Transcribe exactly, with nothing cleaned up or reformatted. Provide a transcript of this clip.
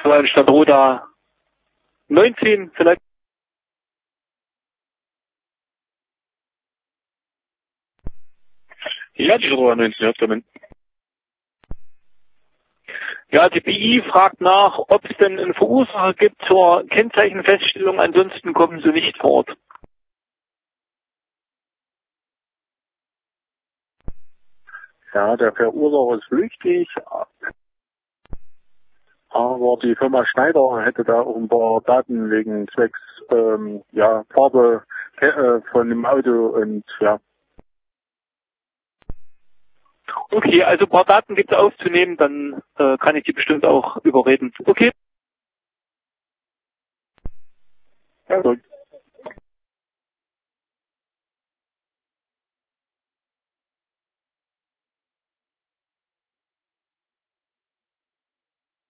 Volkswagen Stadtroda neunzehn vielleicht. Ja, die Stadtroda neunzehn, ja, damit. Ja, die B I fragt nach, ob es denn einen Verursacher gibt zur Kennzeichenfeststellung, ansonsten kommen sie nicht vor Ort. Ja, der Verursacher ist flüchtig, aber die Firma Schneider hätte da auch ein paar Daten wegen zwecks ähm, ja, Farbe äh, von dem Auto und ja. Okay, also ein paar Daten gibt es aufzunehmen, dann äh, kann ich die bestimmt auch überreden. Okay. Ja, gut.